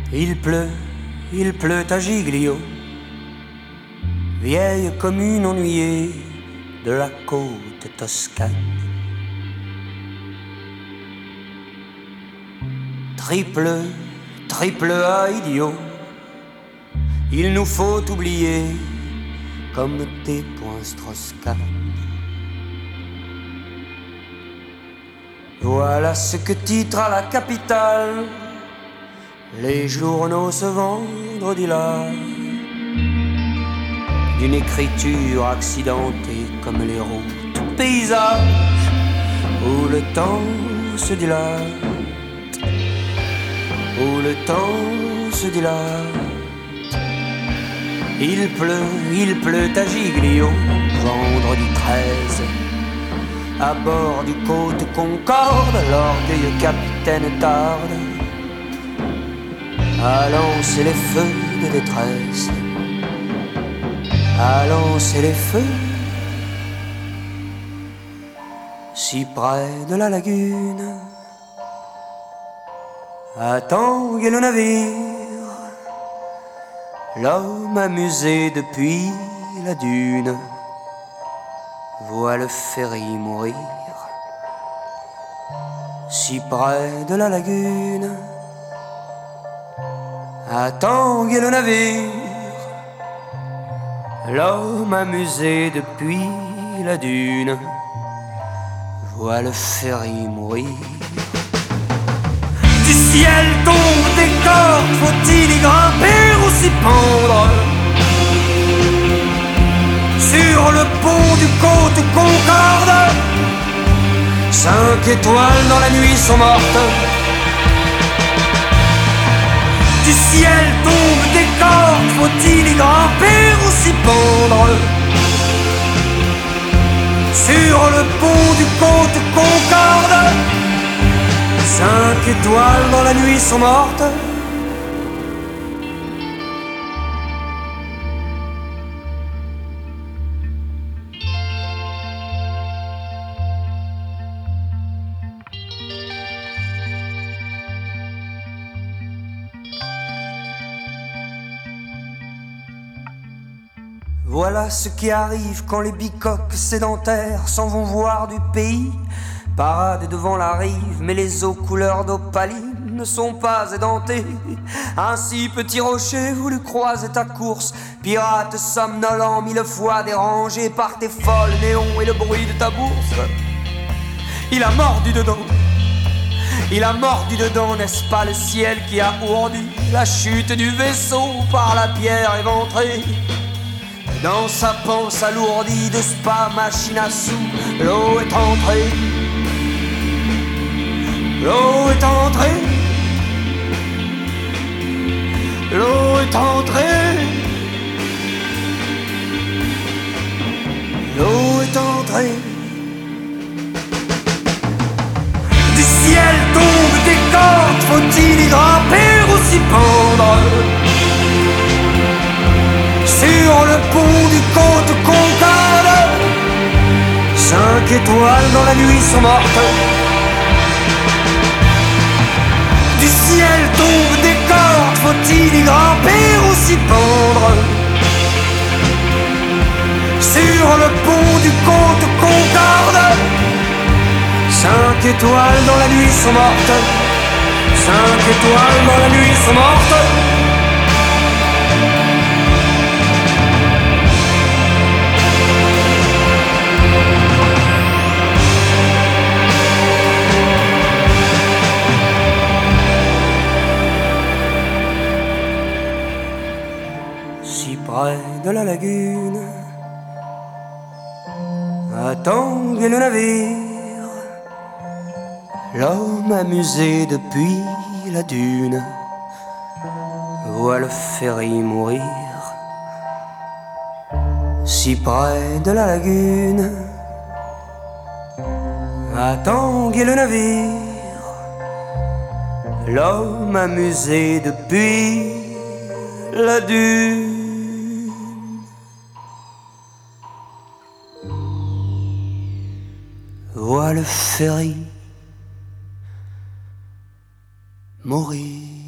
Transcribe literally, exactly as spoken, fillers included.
Il pleut, il pleut à Giglio, vieille commune ennuyée de la côte toscane. Triple, triple A idiot, il nous faut oublier comme tes points Strauss-Kahn. Voilà ce que titre à la capitale les journaux ce vendredi-là, d'une écriture accidentée comme les routes paysages où le temps se dilate, où le temps se dilate. Il pleut, il pleut à Giglio, vendredi treize, à bord du Côte Concorde, l'orgueilleux capitaine tarde à lancer les feux de détresse, à lancer les feux si près de la lagune. À tanguer le navire, l'homme amusé depuis la dune voit le ferry mourir si près de la lagune. À tanguer le navire, l'homme amusé depuis la dune voit le ferry mourir. Du ciel tombent des cordes, faut-il y grimper ou s'y pendre? Sur le pont du Côte Concorde, cinq étoiles dans la nuit sont mortes. Du ciel tombent des cordes, faut-il y grimper ou s'y pendre? Sur le pont du Côte Concorde, cinq étoiles dans la nuit sont mortes. Voilà ce qui arrive quand les bicoques sédentaires s'en vont voir du pays. Parade devant la rive, mais les eaux couleur d'opaline ne sont pas édentées. Ainsi, petit rocher voulu croiser ta course, pirate somnolent mille fois dérangé par tes folles néons et le bruit de ta bourse. Il a mordu dedans, il a mordu dedans, n'est-ce pas le ciel qui a ourdi la chute du vaisseau par la pierre éventrée? Dans sa panse alourdie de spa machine à sous, l'eau est entrée. L'eau est entrée. L'eau est entrée. L'eau est entrée. Du ciel tombent des cordes, faut-il y grimper ou s'y pendre? Sur le pont du Côte Concorde, cinq étoiles dans la nuit sont mortes. Du ciel tombent des cordes, faut-il y grimper ou s'y pendre? Sur le pont du Côte Concorde, cinq étoiles dans la nuit sont mortes. Cinq étoiles dans la nuit sont mortes. Près de la lagune, à tanguer le navire, l'homme amusé depuis la dune voit le ferry mourir si près de la lagune. À tanguer le navire, l'homme amusé depuis la dune voit le ferry mourir.